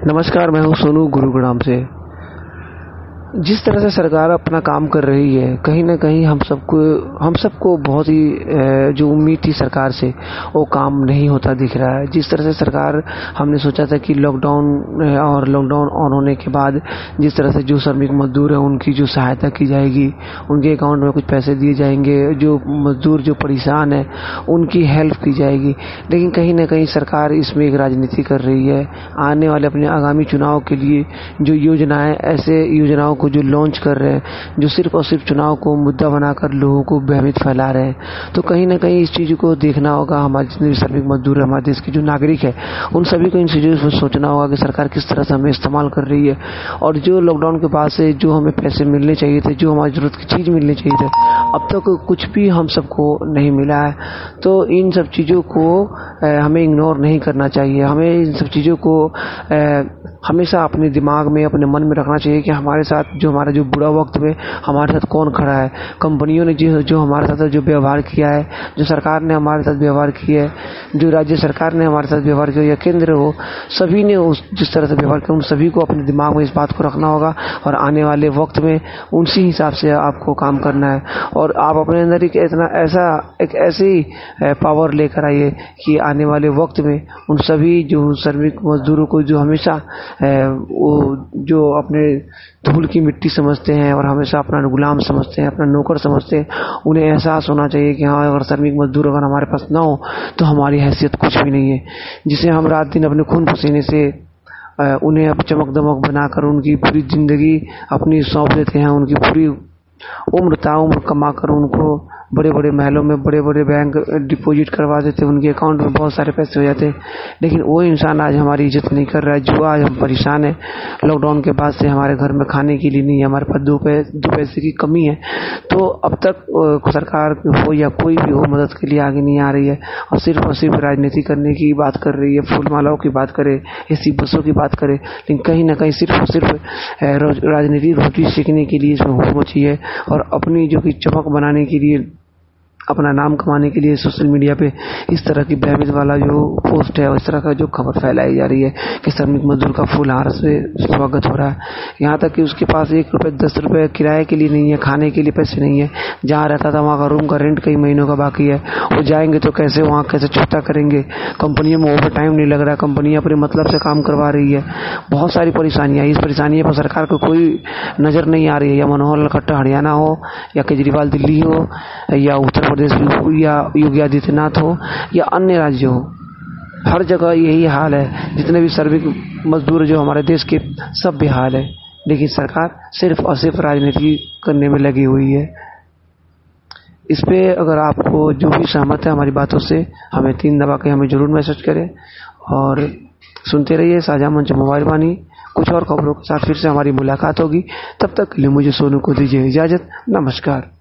नमस्कार, मैं हूं सोनू गुरुग्राम से। जिस तरह से सरकार अपना काम कर रही है, कहीं न कहीं हम सबको बहुत ही जो उम्मीद थी सरकार से, वो काम नहीं होता दिख रहा है। जिस तरह से सरकार हमने सोचा था कि लॉकडाउन ऑन होने के बाद जिस तरह से जो श्रमिक मज़दूर हैं, उनकी जो सहायता की जाएगी, उनके अकाउंट में कुछ पैसे दिए जाएंगे, जो मज़दूर जो परेशान हैं, उनकी हेल्प की जाएगी। लेकिन कहीं न कहीं सरकार इसमें एक राजनीति कर रही है। आने वाले अपने आगामी चुनाव के लिए जो योजनाएँ, ऐसे योजनाओं को जो लॉन्च कर रहे हैं, जो सिर्फ और सिर्फ चुनाव को मुद्दा बनाकर लोगों को भ्रमित फैला रहे हैं। तो कहीं न कहीं इस चीज़ को देखना होगा। हमारे जितने भी श्रमिक मजदूर हैं, हमारे देश के जो नागरिक हैं, उन सभी को इन चीज़ों पर सोचना होगा कि सरकार किस तरह से हमें इस्तेमाल कर रही है, और जो लॉकडाउन के बाद से जो हमें पैसे मिलने चाहिए थे, जो हमारी ज़रूरत की चीज़ मिलनी चाहिए थे, अब तक कुछ भी हम सबको नहीं मिला है। तो इन सब चीज़ों को हमें इग्नोर नहीं करना चाहिए। हमें इन सब चीज़ों को हमेशा अपने दिमाग में, अपने मन में रखना चाहिए कि हमारे साथ हमारा जो बुरा वक्त में हमारे साथ कौन खड़ा है। कंपनियों ने जो हमारे साथ जो व्यवहार किया है, जो सरकार ने हमारे साथ व्यवहार किया है, जो राज्य सरकार ने हमारे साथ व्यवहार किया, या केंद्र हो, सभी ने जिस तरह से व्यवहार किया, उन सभी को अपने दिमाग में इस बात को रखना होगा, और आने वाले वक्त में उसी हिसाब से आपको काम करना है। और आप अपने अंदर एक ऐसी पावर लेकर आइए कि आने वाले वक्त में उन सभी जो श्रमिक मजदूरों को जो हमेशा वो जो अपने धूल की मिट्टी समझते हैं और हमेशा अपना गुलाम समझते हैं, अपना नौकर समझते हैं, उन्हें एहसास होना चाहिए कि हाँ, अगर श्रमिक मजदूर अगर हमारे पास ना हो तो हमारी हैसियत कुछ भी नहीं है। जिसे हम रात दिन अपने खून पसीने से उन्हें अब चमक दमक बनाकर उनकी पूरी जिंदगी अपनी सौंप देते हैं, उनकी पूरी उम्र ताउम्र कमा कर उनको बड़े बड़े महलों में बड़े बड़े बैंक डिपॉजिट करवा देते, उनके अकाउंट में बहुत सारे पैसे हो जाते हैं। लेकिन वो इंसान आज हमारी इज्जत नहीं कर रहा है। जो आज हम परेशान हैं, लॉकडाउन के बाद से हमारे घर में खाने के लिए नहीं है, हमारे पास दो पैसे की कमी है। तो अब तक सरकार हो या कोई भी हो, मदद के लिए आगे नहीं आ रही है, और सिर्फ राजनीति करने की बात कर रही है। फूल मालाओं की बात करे, एसी बसों की बात करे, लेकिन कहीं ना कहीं सिर्फ और सिर्फ राजनीति रोटी सीखने के लिए इसमें हुक्म चाहिए, और अपनी जो कि चमक बनाने के लिए, अपना नाम कमाने के लिए सोशल मीडिया पे इस तरह की भ्रमित वाला जो पोस्ट है, और इस तरह का जो खबर फैलाई जा रही है कि श्रमिक मजदूर का फूलहार से स्वागत हो रहा है। यहाँ तक कि उसके पास 1 रुपये 10 रुपये किराए के लिए नहीं है, खाने के लिए पैसे नहीं है। जहाँ रहता था वहाँ का रूम का रेंट कई महीनों का बाकी है। वो जाएंगे तो कैसे वहाँ कैसे छूटा करेंगे। कंपनियों में ओवर टाइम नहीं लग रहा है, कंपनियाँ अपने मतलब से काम करवा रही है। बहुत सारी परेशानियाँ, इस परेशानियों पर सरकार को कोई नज़र नहीं आ रही है। या मनोहर लाल खट्टर हरियाणा हो, या केजरीवाल दिल्ली हो, या उत्तर प्रदेश या योगी आदित्यनाथ हो, या अन्य राज्य हो, हर जगह यही हाल है। जितने भी श्रमिक मजदूर जो हमारे देश के, सब बेहाल है। लेकिन सरकार सिर्फ और सिर्फ राजनीति करने में लगी हुई है। इस पे अगर आपको जो भी सहमत है हमारी बातों से, हमें 3 दबा के हमें जरूर मैसेज करें, और सुनते रहिए साझा मंच मोबाइल वाणी। कुछ और खबरों के साथ फिर से हमारी मुलाकात होगी। तब तक के लिए मुझे सोनू को दीजिए इजाजत। नमस्कार।